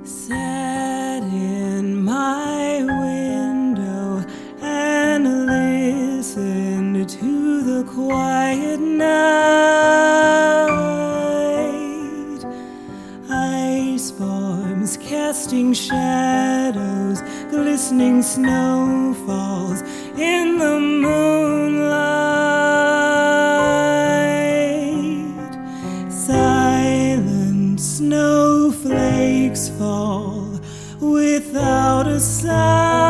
Sat in my window and listened to the quiet night. Ice forms casting shadows, glistening snowfalls in the moonlight. Silent snowflakes fall without a sound.